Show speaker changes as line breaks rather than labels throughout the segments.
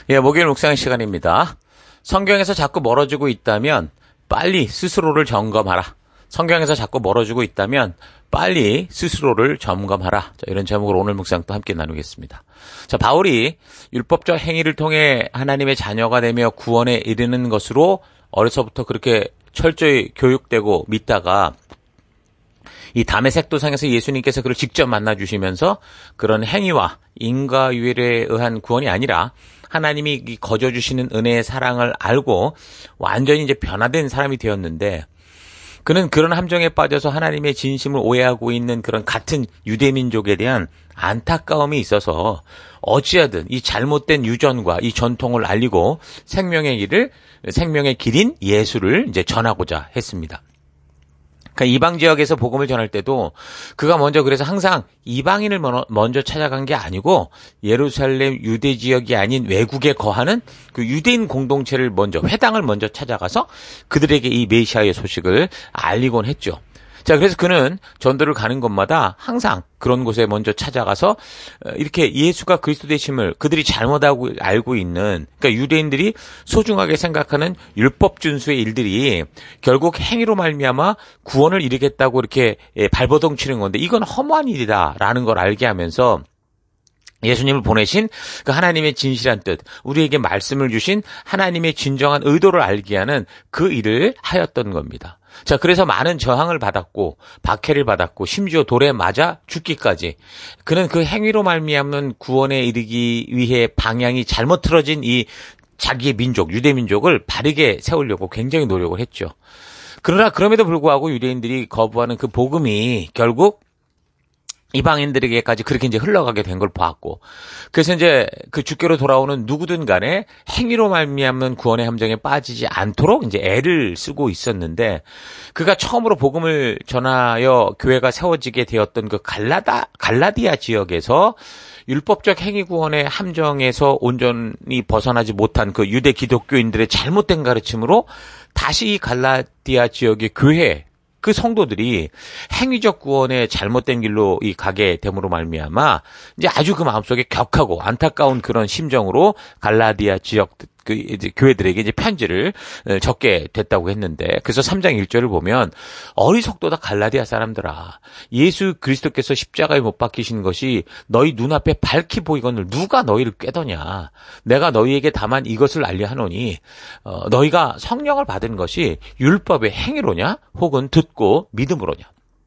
예, 목요일 묵상 시간입니다. 성경에서 자꾸 멀어지고 있다면 빨리 스스로를 점검하라. 성경에서 자꾸 멀어지고 있다면 빨리 스스로를 점검하라. 자, 이런 제목으로 오늘 묵상 또 함께 나누겠습니다. 자, 바울이 율법적 행위를 통해 하나님의 자녀가 되며 구원에 이르는 것으로 어려서부터 그렇게 철저히 교육되고 믿다가 이 다메섹 도상에서 예수님께서 그를 직접 만나주시면서 그런 행위와 인과유일에 의한 구원이 아니라 하나님이 거저주시는 은혜의 사랑을 알고 완전히 이제 변화된 사람이 되었는데, 그는 그런 함정에 빠져서 하나님의 진심을 오해하고 있는 그런 같은 유대민족에 대한 안타까움이 있어서 어찌하든 이 잘못된 유전과 이 전통을 알리고 생명의 길인 예수를 이제 전하고자 했습니다. 그러니까 이방 지역에서 복음을 전할 때도 그가 먼저 그래서 항상 이방인을 먼저 찾아간 게 아니고 예루살렘 유대 지역이 아닌 외국에 거하는 그 유대인 공동체를 먼저, 회당을 먼저 찾아가서 그들에게 이 메시아의 소식을 알리곤 했죠. 자, 그래서 그는 전도를 가는 곳마다 항상 그런 곳에 먼저 찾아가서 이렇게 예수가 그리스도 되심을 그들이 잘못하고 알고 있는, 그러니까 유대인들이 소중하게 생각하는 율법 준수의 일들이 결국 행위로 말미암아 구원을 이루겠다고 이렇게 발버둥 치는 건데 이건 허무한 일이다라는 걸 알게 하면서 예수님을 보내신 그 하나님의 진실한 뜻, 우리에게 말씀을 주신 하나님의 진정한 의도를 알게 하는 그 일을 하였던 겁니다. 자, 그래서 많은 저항을 받았고 박해를 받았고 심지어 돌에 맞아 죽기까지, 그는 그 행위로 말미암는 구원에 이르기 위해 방향이 잘못 틀어진 이 자기의 민족, 유대민족을 바르게 세우려고 굉장히 노력을 했죠. 그러나 그럼에도 불구하고 유대인들이 거부하는 그 복음이 결국 이방인들에게까지 그렇게 이제 흘러가게 된 걸 보았고, 그래서 이제 그 주께로 돌아오는 누구든 간에 행위로 말미암는 구원의 함정에 빠지지 않도록 이제 애를 쓰고 있었는데, 그가 처음으로 복음을 전하여 교회가 세워지게 되었던 그 갈라디아 지역에서 율법적 행위 구원의 함정에서 온전히 벗어나지 못한 그 유대 기독교인들의 잘못된 가르침으로 다시 이 갈라디아 지역의 교회, 그 성도들이 행위적 구원의 잘못된 길로 가게 됨으로 말미암아 이제 아주 그 마음속에 격하고 안타까운 그런 심정으로 갈라디아 지역 그 이제 교회들에게 이제 편지를 적게 됐다고 했는데, 그래서 3장 1절을 보면 어리석도다 갈라디아 사람들아, 예수 그리스도께서 십자가에 못 박히신 것이 너희 눈앞에 밝히 보이거늘 누가 너희를 꾀더냐. 내가 너희에게 다만 이것을 알려하노니 너희가 성령을 받은 것이 율법의 행위로냐 혹은 듣고 믿음으로냐.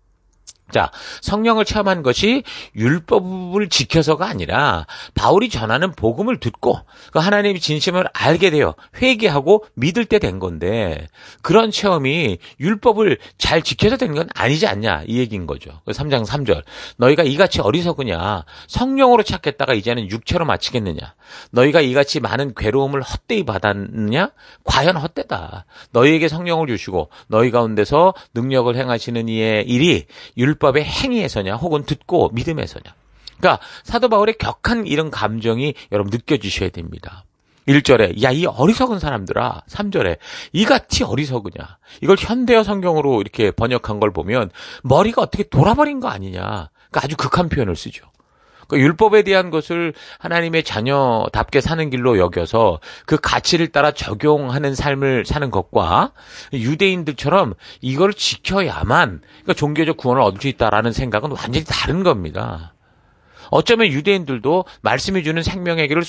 자, 성령을 체험한 것이 율법을 지켜서가 아니라 바울이 전하는 복음을 듣고 그 하나님의 진심을 알게 되어 회개하고 믿을 때 된 건데, 그런 체험이 율법을 잘 지켜서 된 건 아니지 않냐, 이 얘기인 거죠. 3장 3절, 너희가 이같이 어리석으냐. 성령으로 찾겠다가 이제는 육체로 마치겠느냐. 너희가 이같이 많은 괴로움을 헛되이 받았느냐. 과연 헛되다. 너희에게 성령을 주시고 너희 가운데서 능력을 행하시는 이의 일이 율법의 행위에서냐 혹은 듣고 믿음에서냐. 그러니까 사도 바울의 격한 이런 감정이 여러분 느껴지셔야 됩니다. 1절에 야, 이 어리석은 사람들아, 3절에 이같이 어리석으냐. 이걸 현대어 성경으로 이렇게 번역한 걸 보면 머리가 어떻게 돌아버린 거 아니냐. 그러니까 아주 극한 표현을 쓰죠. 그러니까 율법에 대한 것을 하나님의 자녀답게 사는 길로 여겨서 그 가치를 따라 적용하는 삶을 사는 것과 유대인들처럼 이걸 지켜야만 그러니까 종교적 구원을 얻을 수 있다라는 생각은 완전히 다른 겁니다. 어쩌면 유대인들도 말씀해 주는 생명의 길의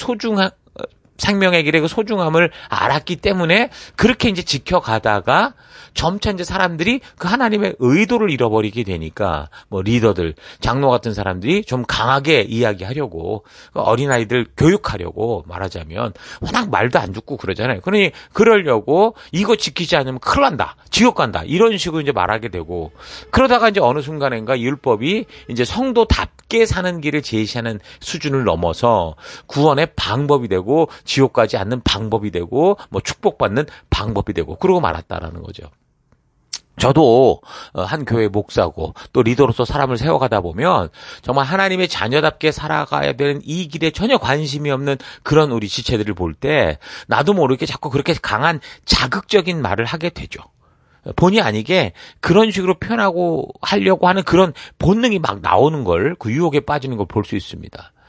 그 소중함을 알았기 때문에 그렇게 이제 지켜가다가 점차 이제 사람들이 그 하나님의 의도를 잃어버리게 되니까 뭐 리더들, 장로 같은 사람들이 좀 강하게 이야기하려고, 어린아이들 교육하려고 말하자면 워낙 말도 안 듣고 그러잖아요. 그러니 그러려고 이거 지키지 않으면 큰일 난다, 지옥 간다, 이런 식으로 이제 말하게 되고, 그러다가 이제 어느 순간인가 율법이 이제 성도답게 사는 길을 제시하는 수준을 넘어서 구원의 방법이 되고 지옥 가지 않는 방법이 되고 뭐 축복받는 방법이 되고 그러고 말았다라는 거죠. 저도 한 교회 목사고 또 리더로서 사람을 세워가다 보면 정말 하나님의 자녀답게 살아가야 되는 이 길에 전혀 관심이 없는 그런 우리 지체들을 볼 때 나도 모르게 자꾸 그렇게 강한 자극적인 말을 하게 되죠. 본의 아니게 그런 식으로 표현하고 하려고 하는 그런 본능이 막 나오는 걸, 그 유혹에 빠지는 걸 볼 수 있습니다.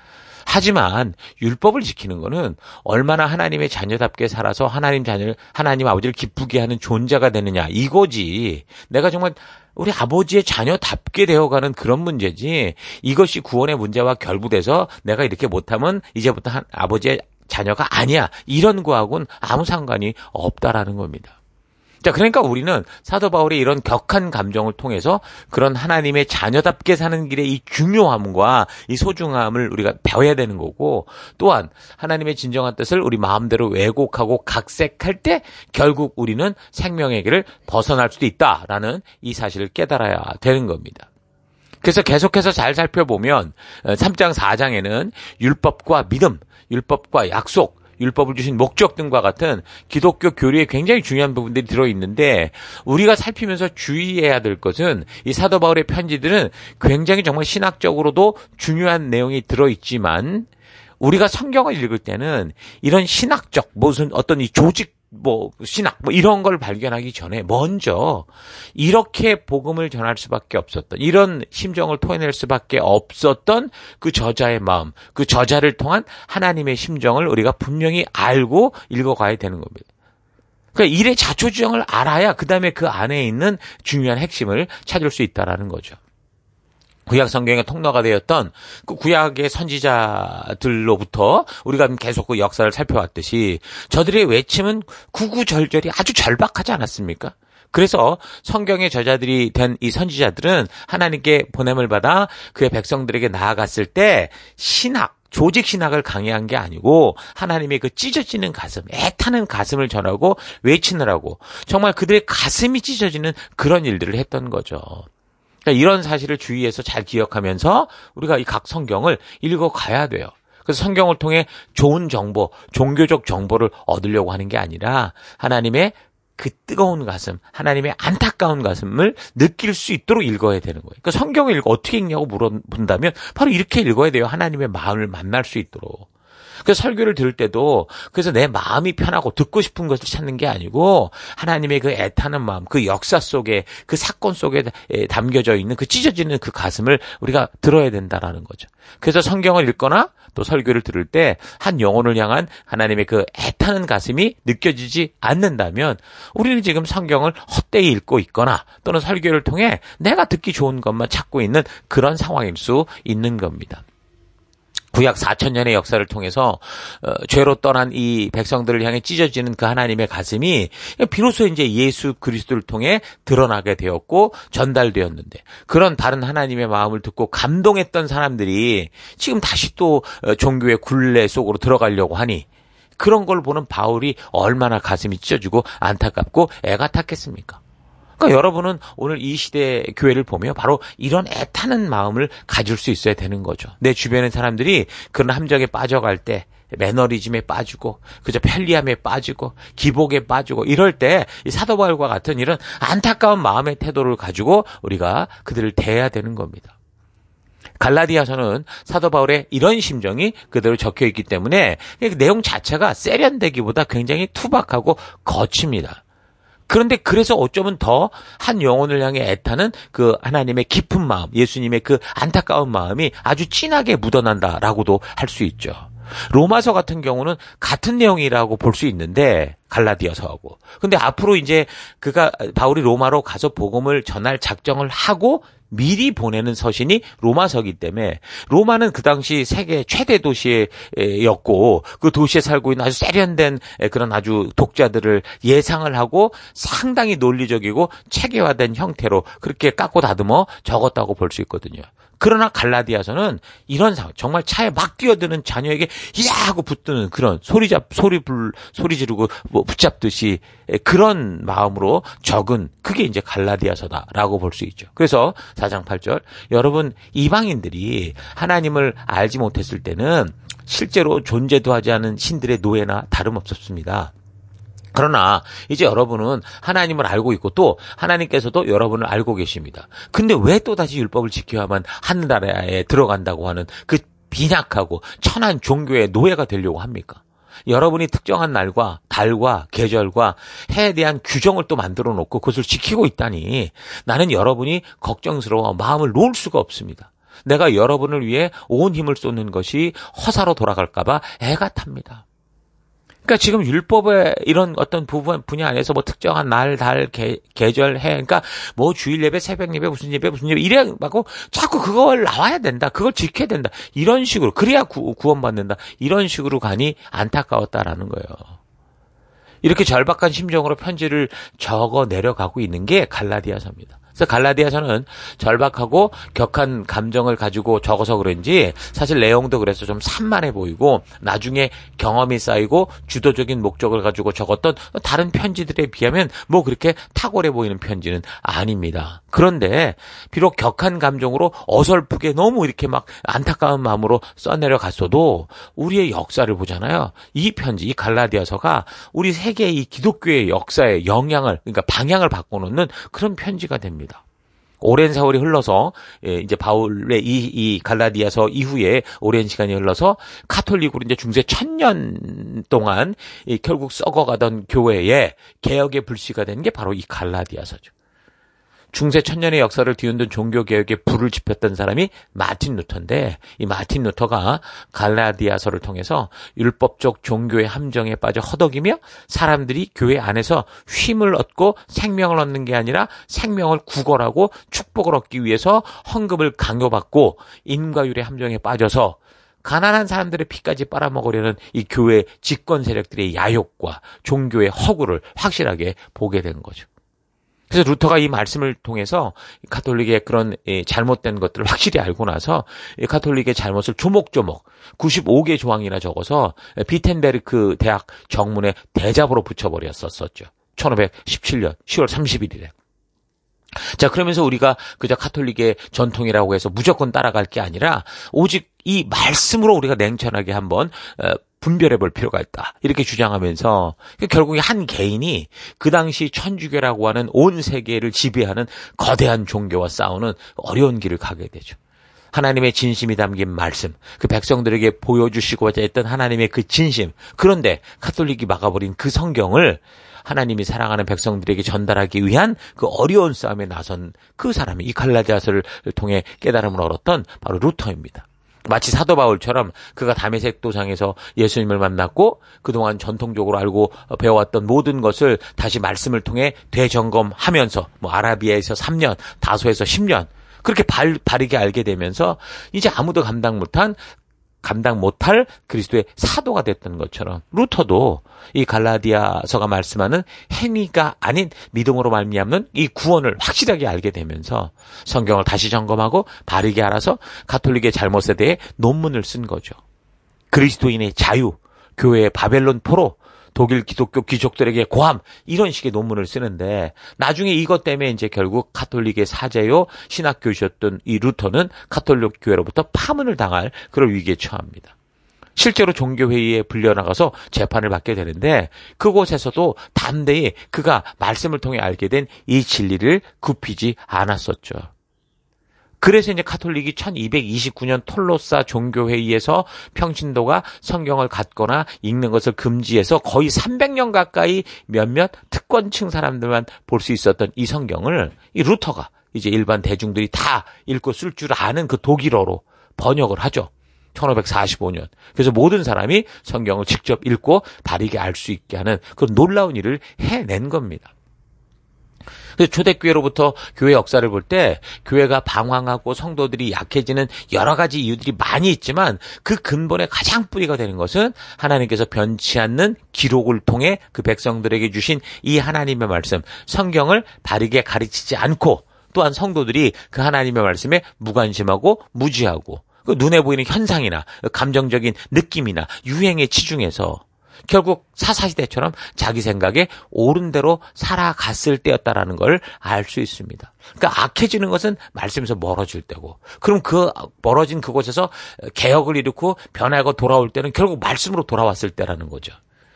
하지만 율법을 지키는 거는 얼마나 하나님의 자녀답게 살아서 하나님 아버지를 기쁘게 하는 존재가 되느냐 이거지. 내가 정말 우리 아버지의 자녀답게 되어가는 그런 문제지. 이것이 구원의 문제와 결부돼서 내가 이렇게 못하면 이제부터 아버지의 자녀가 아니야. 이런 거하고는 아무 상관이 없다라는 겁니다. 자, 그러니까 우리는 사도 바울의 이런 격한 감정을 통해서 그런 하나님의 자녀답게 사는 길의 이 중요함과 이 소중함을 우리가 배워야 되는 거고, 또한 하나님의 진정한 뜻을 우리 마음대로 왜곡하고 각색할 때 결국 우리는 생명의 길을 벗어날 수도 있다라는 이 사실을 깨달아야 되는 겁니다. 그래서 계속해서 잘 살펴보면 3장 4장에는 율법과 믿음, 율법과 약속, 율법을 주신 목적 등과 같은 기독교 교리에 굉장히 중요한 부분들이 들어있는데, 우리가 살피면서 주의해야 될 것은 이 사도 바울의 편지들은 굉장히 정말 신학적으로도 중요한 내용이 들어있지만, 우리가 성경을 읽을 때는 이런 신학적 무슨 어떤 이 조직 신학 이런 걸 발견하기 전에 먼저 이렇게 복음을 전할 수밖에 없었던, 이런 심정을 토해낼 수밖에 없었던 그 저자의 마음, 그 저자를 통한 하나님의 심정을 우리가 분명히 알고 읽어가야 되는 겁니다. 그러니까 일의 자초지종을 알아야 그 다음에 그 안에 있는 중요한 핵심을 찾을 수 있다라는 거죠. 구약 성경의 통로가 되었던 그 구약의 선지자들로부터 우리가 계속 그 역사를 살펴왔듯이 저들의 외침은 구구절절이 아주 절박하지 않았습니까? 그래서 성경의 저자들이 된 이 선지자들은 하나님께 보냄을 받아 그의 백성들에게 나아갔을 때 조직 신학을 강의한 게 아니고 하나님의 그 찢어지는 가슴, 애타는 가슴을 전하고 외치느라고 정말 그들의 가슴이 찢어지는 그런 일들을 했던 거죠. 그러니까 이런 사실을 주의해서 잘 기억하면서 우리가 이 각 성경을 읽어가야 돼요. 그래서 성경을 통해 좋은 정보, 종교적 정보를 얻으려고 하는 게 아니라 하나님의 그 뜨거운 가슴, 하나님의 안타까운 가슴을 느낄 수 있도록 읽어야 되는 거예요. 그러니까 성경을 어떻게 읽냐고 물어본다면 바로 이렇게 읽어야 돼요. 하나님의 마음을 만날 수 있도록. 그래서 설교를 들을 때도 그래서 내 마음이 편하고 듣고 싶은 것을 찾는 게 아니고 하나님의 그 애타는 마음, 그 역사 속에, 그 사건 속에 담겨져 있는 그 찢어지는 그 가슴을 우리가 들어야 된다라는 거죠. 그래서 성경을 읽거나 또 설교를 들을 때 한 영혼을 향한 하나님의 그 애타는 가슴이 느껴지지 않는다면 우리는 지금 성경을 헛되이 읽고 있거나 또는 설교를 통해 내가 듣기 좋은 것만 찾고 있는 그런 상황일 수 있는 겁니다. 구약 4,000년의 역사를 통해서 죄로 떠난 이 백성들을 향해 찢어지는 그 하나님의 가슴이 비로소 이제 예수 그리스도를 통해 드러나게 되었고 전달되었는데, 그런 다른 하나님의 마음을 듣고 감동했던 사람들이 지금 다시 또 종교의 굴레 속으로 들어가려고 하니 그런 걸 보는 바울이 얼마나 가슴이 찢어지고 안타깝고 애가 탔겠습니까? 그러니까 여러분은 오늘 이 시대의 교회를 보며 바로 이런 애타는 마음을 가질 수 있어야 되는 거죠. 내 주변의 사람들이 그런 함정에 빠져갈 때 매너리즘에 빠지고 그저 편리함에 빠지고 기복에 빠지고 이럴 때 이 사도 바울과 같은 이런 안타까운 마음의 태도를 가지고 우리가 그들을 대해야 되는 겁니다. 갈라디아서는 사도 바울의 이런 심정이 그대로 적혀 있기 때문에 내용 자체가 세련되기보다 굉장히 투박하고 거칩니다. 그런데 그래서 어쩌면 더 한 영혼을 향해 애타는 그 하나님의 깊은 마음, 예수님의 그 안타까운 마음이 아주 진하게 묻어난다라고도 할 수 있죠. 로마서 같은 경우는 같은 내용이라고 볼 수 있는데 갈라디아서하고. 근데 앞으로 이제 바울이 로마로 가서 복음을 전할 작정을 하고 미리 보내는 서신이 로마서이기 때문에 로마는 그 당시 세계 최대 도시였고 그 도시에 살고 있는 아주 세련된 그런 아주 독자들을 예상을 하고 상당히 논리적이고 체계화된 형태로 그렇게 깎고 다듬어 적었다고 볼 수 있거든요. 그러나 갈라디아서는 이런 상황, 정말 차에 막 뛰어드는 자녀에게 야 하고 붙드는 그런 소리 지르고 붙잡듯이 그런 마음으로 적은 그게 이제 갈라디아서다라고 볼 수 있죠. 그래서 4장 8절, 여러분 이방인들이 하나님을 알지 못했을 때는 실제로 존재도 하지 않은 신들의 노예나 다름없었습니다. 그러나 이제 여러분은 하나님을 알고 있고 또 하나님께서도 여러분을 알고 계십니다. 근데 왜 또다시 율법을 지켜야만 하늘나라에 들어간다고 하는 그 빈약하고 천한 종교의 노예가 되려고 합니까? 여러분이 특정한 날과 달과 계절과 해에 대한 규정을 또 만들어 놓고 그것을 지키고 있다니 나는 여러분이 걱정스러워 마음을 놓을 수가 없습니다. 내가 여러분을 위해 온 힘을 쏟는 것이 허사로 돌아갈까봐 애가 탑니다. 그러니까 지금 율법의 이런 어떤 분야 안에서 뭐 특정한 날, 달, 계절, 해, 그러니까 뭐 주일 예배, 새벽 예배, 무슨 예배, 이래 하고 자꾸 그걸 나와야 된다. 그걸 지켜야 된다. 이런 식으로 그래야 구원받는다. 이런 식으로 가니 안타까웠다라는 거예요. 이렇게 절박한 심정으로 편지를 적어 내려가고 있는 게 갈라디아서입니다. 그래서 갈라디아서는 절박하고 격한 감정을 가지고 적어서 그런지 사실 내용도 그래서 좀 산만해 보이고 나중에 경험이 쌓이고 주도적인 목적을 가지고 적었던 다른 편지들에 비하면 뭐 그렇게 탁월해 보이는 편지는 아닙니다. 그런데 비록 격한 감정으로 어설프게 너무 이렇게 막 안타까운 마음으로 써내려갔어도 우리의 역사를 보잖아요. 이 편지, 이 갈라디아서가 우리 세계의 이 기독교의 역사에 영향을, 그러니까 방향을 바꿔놓는 그런 편지가 됩니다. 오랜 세월이 흘러서 이제 바울의 이 갈라디아서 이후에 오랜 시간이 흘러서 카톨릭으로 이제 중세 1000년 동안 결국 썩어가던 교회에 개혁의 불씨가 된 게 바로 이 갈라디아서죠. 중세 1000년의 역사를 뒤흔든 종교개혁에 불을 지폈던 사람이 마틴 루터인데 이 마틴 루터가 갈라디아서를 통해서 율법적 종교의 함정에 빠져 허덕이며 사람들이 교회 안에서 쉼을 얻고 생명을 얻는 게 아니라 생명을 구걸하고 축복을 얻기 위해서 헌금을 강요받고 인과율의 함정에 빠져서 가난한 사람들의 피까지 빨아먹으려는 이 교회 집권 세력들의 야욕과 종교의 허구를 확실하게 보게 된 거죠. 그래서 루터가 이 말씀을 통해서 가톨릭의 그런 잘못된 것들을 확실히 알고 나서 가톨릭의 잘못을 조목조목 95개 조항이나 적어서 비텐베르크 대학 정문에 대잡으로 붙여버렸었죠. 1517년 10월 31일에. 자, 그러면서 우리가 그저 가톨릭의 전통이라고 해서 무조건 따라갈 게 아니라 오직 이 말씀으로 우리가 냉철하게 한번 분별해 볼 필요가 있다. 이렇게 주장하면서 결국에 한 개인이 그 당시 천주교라고 하는 온 세계를 지배하는 거대한 종교와 싸우는 어려운 길을 가게 되죠. 하나님의 진심이 담긴 말씀, 그 백성들에게 보여주시고자 했던 하나님의 그 진심. 그런데 가톨릭이 막아버린 그 성경을 하나님이 사랑하는 백성들에게 전달하기 위한 그 어려운 싸움에 나선 그 사람이 이 갈라디아서를 통해 깨달음을 얻었던 바로 루터입니다. 마치 사도 바울처럼 그가 다메섹 도상에서 예수님을 만났고 그동안 전통적으로 알고 배워왔던 모든 것을 다시 말씀을 통해 되점검하면서 뭐 아라비아에서 3년, 다소에서 10년 그렇게 바르게 알게 되면서 이제 아무도 감당 못할 그리스도의 사도가 됐던 것처럼 루터도 이 갈라디아서가 말씀하는 행위가 아닌 믿음으로 말미암는 이 구원을 확실하게 알게 되면서 성경을 다시 점검하고 바르게 알아서 가톨릭의 잘못에 대해 논문을 쓴 거죠. 그리스도인의 자유, 교회의 바벨론 포로, 독일 기독교 귀족들에게 고함 이런 식의 논문을 쓰는데 나중에 이것 때문에 이제 결국 가톨릭의 사제요 신학교이셨던 이 루터는 가톨릭 교회로부터 파문을 당할 그런 위기에 처합니다. 실제로 종교회의에 불려나가서 재판을 받게 되는데 그곳에서도 담대히 그가 말씀을 통해 알게 된 이 진리를 굽히지 않았었죠. 그래서 이제 가톨릭이 1229년 톨로사 종교회의에서 평신도가 성경을 갖거나 읽는 것을 금지해서 거의 300년 가까이 몇몇 특권층 사람들만 볼 수 있었던 이 성경을 이 루터가 이제 일반 대중들이 다 읽고 쓸 줄 아는 그 독일어로 번역을 하죠. 1545년. 그래서 모든 사람이 성경을 직접 읽고 바르게 알 수 있게 하는 그런 놀라운 일을 해낸 겁니다. 그래서 초대교회로부터 교회 역사를 볼 때 교회가 방황하고 성도들이 약해지는 여러 가지 이유들이 많이 있지만 그 근본의 가장 뿌리가 되는 것은 하나님께서 변치 않는 기록을 통해 그 백성들에게 주신 이 하나님의 말씀, 성경을 바르게 가르치지 않고 또한 성도들이 그 하나님의 말씀에 무관심하고 무지하고 그 눈에 보이는 현상이나 감정적인 느낌이나 유행에 치중해서 결국 사사시대처럼 자기 생각에 옳은 대로 살아갔을 때였다라는 걸 알 수 있습니다. 그러니까 악해지는 것은 말씀에서 멀어질 때고 그럼 그 멀어진 그곳에서 개혁을 일으키고 변화하고 돌아올 때는 결국 말씀으로 돌아왔을 때라는 거죠.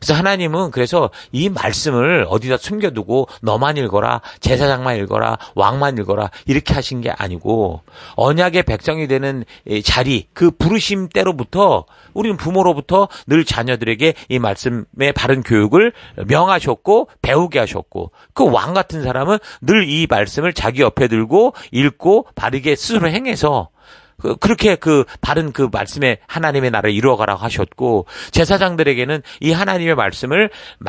그래서 하나님은 그래서 이 말씀을 어디다 숨겨두고 너만 읽어라, 제사장만 읽어라, 왕만 읽어라 이렇게 하신 게 아니고 언약의 백성이 되는 자리, 그 부르심 때로부터 우리는 부모로부터 늘 자녀들에게 이 말씀의 바른 교육을 명하셨고 배우게 하셨고 그 왕 같은 사람은 늘 이 말씀을 자기 옆에 들고 읽고 바르게 스스로 행해서 그렇게 바른 그 말씀의 하나님의 나라를 이루어가라고 하셨고 제사장들에게는 이 하나님의 말씀을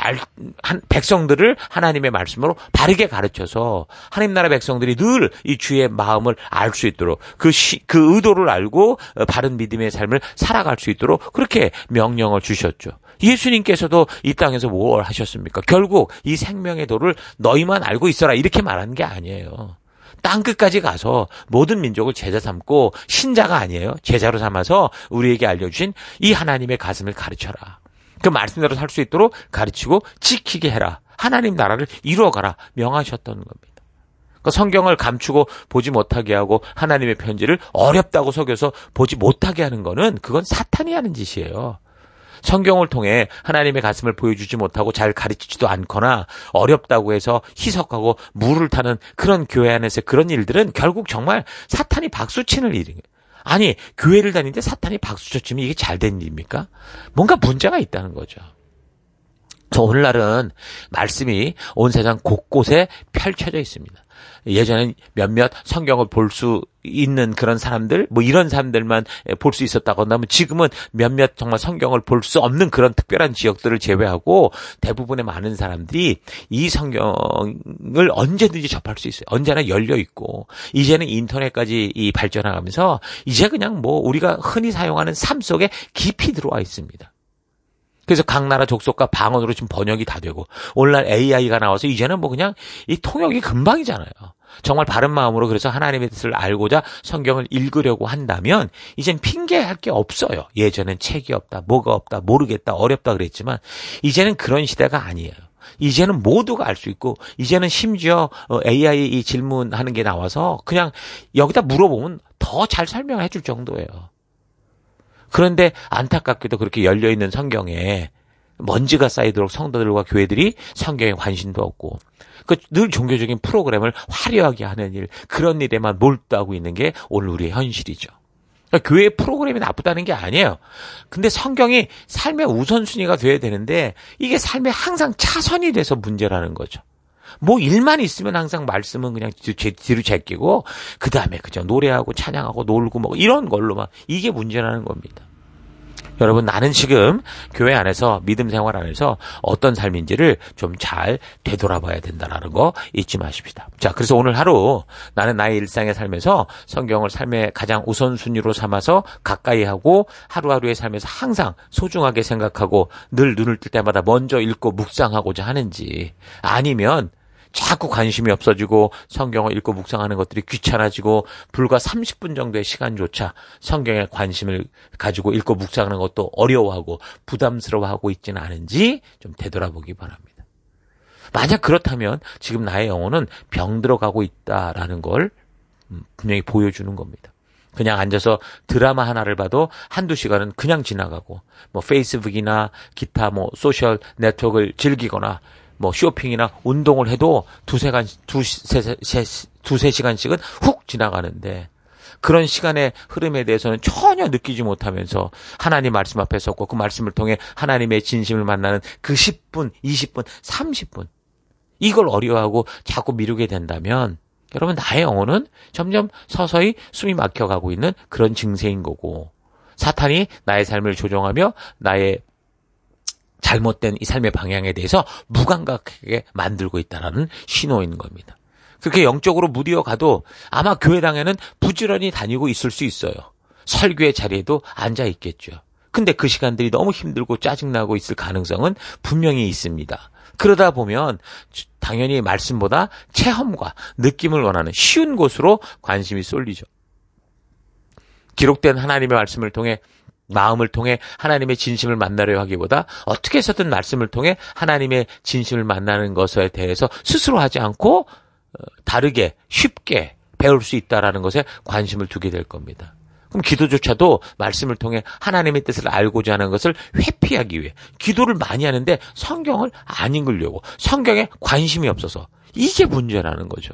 백성들을 하나님의 말씀으로 바르게 가르쳐서 하나님 나라 백성들이 늘 이 주의 마음을 알 수 있도록 그 의도를 알고 바른 믿음의 삶을 살아갈 수 있도록 그렇게 명령을 주셨죠. 예수님께서도 이 땅에서 뭘 하셨습니까? 결국 이 생명의 도를 너희만 알고 있어라 이렇게 말하는 게 아니에요. 땅끝까지 가서 모든 민족을 제자 삼고 신자가 아니에요. 제자로 삼아서 우리에게 알려주신 이 하나님의 가슴을 가르쳐라. 그 말씀대로 살 수 있도록 가르치고 지키게 해라. 하나님 나라를 이루어가라 명하셨던 겁니다. 그 성경을 감추고 보지 못하게 하고 하나님의 편지를 어렵다고 속여서 보지 못하게 하는 거는 그건 사탄이 하는 짓이에요. 성경을 통해 하나님의 가슴을 보여주지 못하고 잘 가르치지도 않거나 어렵다고 해서 희석하고 물을 타는 그런 교회 안에서 그런 일들은 결국 정말 사탄이 박수치는 일이에요. 아니 교회를 다니는데 사탄이 박수쳐치면 이게 잘된 일입니까? 뭔가 문제가 있다는 거죠. 저 오늘날은 말씀이 온 세상 곳곳에 펼쳐져 있습니다. 예전엔 몇몇 성경을 볼 수 있는 그런 사람들, 뭐 이런 사람들만 볼 수 있었다고 한다면 지금은 몇몇 정말 성경을 볼 수 없는 그런 특별한 지역들을 제외하고 대부분의 많은 사람들이 이 성경을 언제든지 접할 수 있어요. 언제나 열려 있고 이제는 인터넷까지 발전하면서 이제 그냥 뭐 우리가 흔히 사용하는 삶 속에 깊이 들어와 있습니다. 그래서 각 나라 족속과 방언으로 지금 번역이 다 되고 오늘날 AI가 나와서 이제는 뭐 그냥 이 통역이 금방이잖아요. 정말 바른 마음으로 그래서 하나님의 뜻을 알고자 성경을 읽으려고 한다면 이젠 핑계할 게 없어요. 예전엔 책이 없다, 뭐가 없다, 모르겠다, 어렵다 그랬지만 이제는 그런 시대가 아니에요. 이제는 모두가 알 수 있고 이제는 심지어 AI 이 질문하는 게 나와서 그냥 여기다 물어보면 더 잘 설명해 줄 정도예요. 그런데 안타깝게도 그렇게 열려있는 성경에 먼지가 쌓이도록 성도들과 교회들이 성경에 관심도 없고 늘 종교적인 프로그램을 화려하게 하는 일, 그런 일에만 몰두하고 있는 게 오늘 우리의 현실이죠. 그러니까 교회의 프로그램이 나쁘다는 게 아니에요. 근데 성경이 삶의 우선순위가 돼야 되는데 이게 삶에 항상 차선이 돼서 문제라는 거죠. 뭐 일만 있으면 항상 말씀은 그냥 뒤로 제끼고 그 다음에 그저 노래하고 찬양하고 놀고 뭐 이런 걸로만 이게 문제라는 겁니다. 여러분 나는 지금 교회 안에서 믿음 생활 안에서 어떤 삶인지를 좀 잘 되돌아봐야 된다는 거 잊지 마십시다. 자, 그래서 오늘 하루 나는 나의 일상의 삶에서 성경을 삶의 가장 우선순위로 삼아서 가까이 하고 하루하루의 삶에서 항상 소중하게 생각하고 늘 눈을 뜰 때마다 먼저 읽고 묵상하고자 하는지 아니면 자꾸 관심이 없어지고 성경을 읽고 묵상하는 것들이 귀찮아지고 불과 30분 정도의 시간조차 성경에 관심을 가지고 읽고 묵상하는 것도 어려워하고 부담스러워하고 있지는 않은지 좀 되돌아보기 바랍니다. 만약 그렇다면 지금 나의 영혼은 병들어가고 있다라는 걸 분명히 보여주는 겁니다. 그냥 앉아서 드라마 하나를 봐도 한두 시간은 그냥 지나가고 뭐 페이스북이나 기타 뭐 소셜 네트워크를 즐기거나 뭐 쇼핑이나 운동을 해도 두세 시간씩은 훅 지나가는데 그런 시간의 흐름에 대해서는 전혀 느끼지 못하면서 하나님 말씀 앞에 섰고 그 말씀을 통해 하나님의 진심을 만나는 그 10분, 20분, 30분 이걸 어려워하고 자꾸 미루게 된다면 여러분 나의 영혼은 점점 서서히 숨이 막혀가고 있는 그런 증세인 거고 사탄이 나의 삶을 조종하며 나의 잘못된 이 삶의 방향에 대해서 무감각하게 만들고 있다는 신호인 겁니다. 그렇게 영적으로 무디어 가도 아마 교회당에는 부지런히 다니고 있을 수 있어요. 설교의 자리에도 앉아 있겠죠. 근데 그 시간들이 너무 힘들고 짜증나고 있을 가능성은 분명히 있습니다. 그러다 보면 당연히 말씀보다 체험과 느낌을 원하는 쉬운 곳으로 관심이 쏠리죠. 기록된 하나님의 말씀을 통해 마음을 통해 하나님의 진심을 만나려 하기보다 어떻게 해서든 말씀을 통해 하나님의 진심을 만나는 것에 대해서 스스로 하지 않고 다르게 쉽게 배울 수 있다라는 것에 관심을 두게 될 겁니다. 그럼 기도조차도 말씀을 통해 하나님의 뜻을 알고자 하는 것을 회피하기 위해 기도를 많이 하는데 성경을 안 읽으려고, 성경에 관심이 없어서, 이게 문제라는 거죠.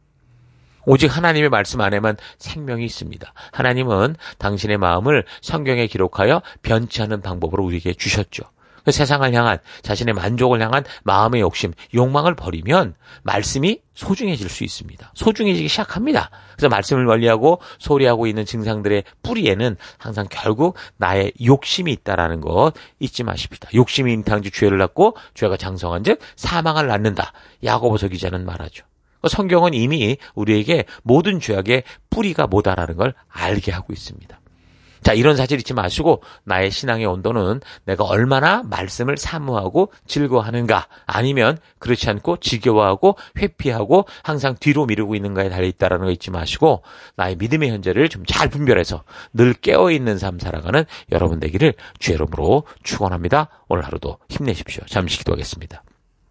오직 하나님의 말씀 안에만 생명이 있습니다. 하나님은 당신의 마음을 성경에 기록하여 변치 않는 방법으로 우리에게 주셨죠. 그 세상을 향한, 자신의 만족을 향한 마음의 욕심, 욕망을 버리면 말씀이 소중해질 수 있습니다. 소중해지기 시작합니다. 그래서 말씀을 멀리하고 소리하고 있는 증상들의 뿌리에는 항상 결국 나의 욕심이 있다라는 것 잊지 마십시다. 욕심이 잉태한즉 죄를 낳고 죄가 장성한즉 사망을 낳는다. 야고보서 기자는 말하죠. 성경은 이미 우리에게 모든 죄악의 뿌리가 뭐다라는 걸 알게 하고 있습니다. 자, 이런 사실 잊지 마시고 나의 신앙의 온도는 내가 얼마나 말씀을 사모하고 즐거워하는가, 아니면 그렇지 않고 지겨워하고 회피하고 항상 뒤로 미루고 있는가에 달려있다는 거 잊지 마시고 나의 믿음의 현재를 좀 잘 분별해서 늘 깨어있는 삶 살아가는 여러분 되기를 주의 이름으로 축원합니다. 오늘 하루도 힘내십시오. 잠시 기도하겠습니다.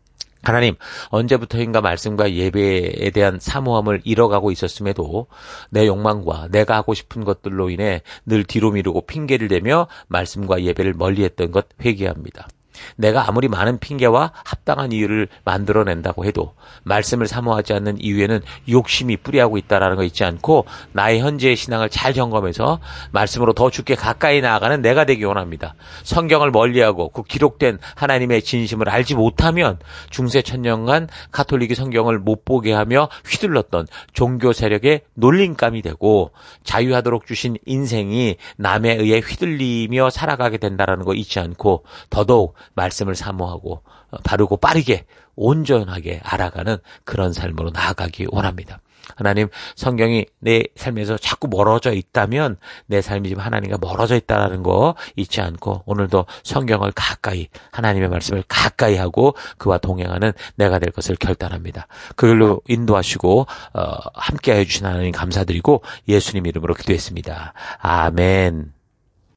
하나님, 언제부터인가 말씀과 예배에 대한 사모함을 잃어가고 있었음에도 내 욕망과 내가 하고 싶은 것들로 인해 늘 뒤로 미루고 핑계를 대며 말씀과 예배를 멀리했던 것 회개합니다. 내가 아무리 많은 핑계와 합당한 이유를 만들어낸다고 해도 말씀을 사모하지 않는 이유에는 욕심이 뿌리하고 있다는 거 잊지 않고 나의 현재의 신앙을 잘 점검해서 말씀으로 더 주께 가까이 나아가는 내가 되기 원합니다. 성경을 멀리하고 그 기록된 하나님의 진심을 알지 못하면 중세 천년간 가톨릭이 성경을 못 보게 하며 휘둘렀던 종교 세력의 놀림감이 되고 자유하도록 주신 인생이 남에 의해 휘둘리며 살아가게 된다는 거 잊지 않고 더더욱 말씀을 사모하고 바르고 빠르게 온전하게 알아가는 그런 삶으로 나아가기 원합니다. 하나님, 성경이 내 삶에서 자꾸 멀어져 있다면 내 삶이 지금 하나님과 멀어져 있다는 거 잊지 않고 오늘도 성경을 가까이, 하나님의 말씀을 가까이 하고 그와 동행하는 내가 될 것을 결단합니다. 그걸로 인도하시고 함께해 주신 하나님 감사드리고 예수님 이름으로 기도했습니다. 아멘.